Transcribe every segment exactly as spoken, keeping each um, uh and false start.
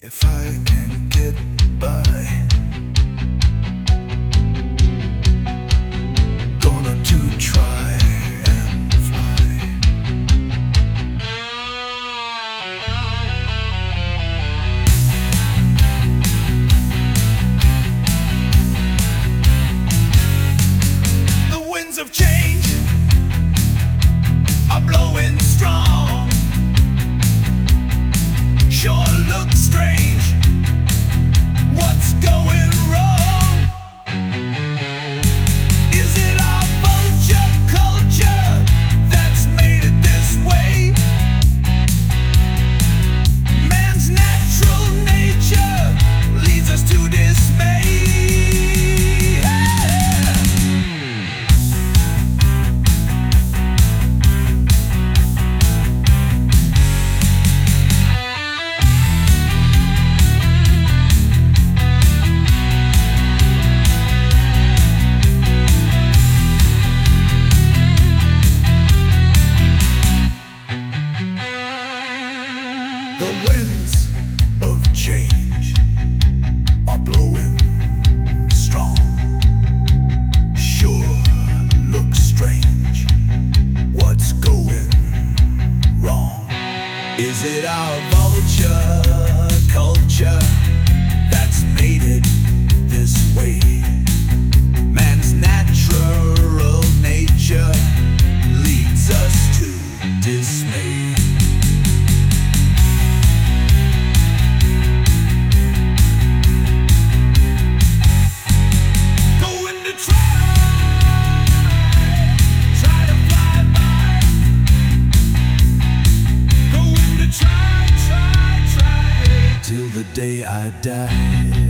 If I can get by, gonna to try and fly. The winds of change are blowing strong. Sure looks strange. What's going wrong? Is it our vulture culture that's made it this way? Man's natural nature leads us to dismay. The winds of change are blowing strong. Sure looks strange. What's going wrong? Is it our vulture culture that's made it this way? Man's natural nature leads us to dismay. Till the day I die.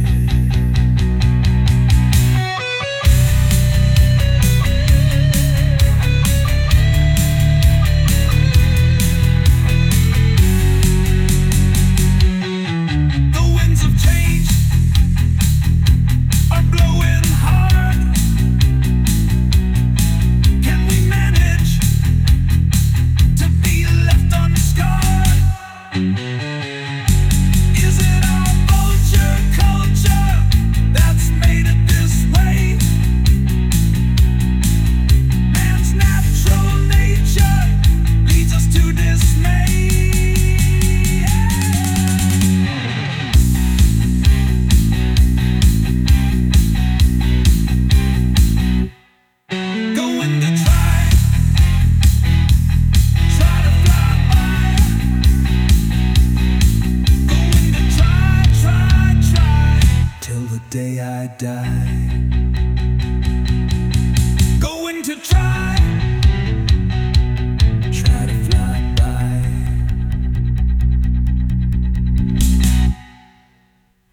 Day I die.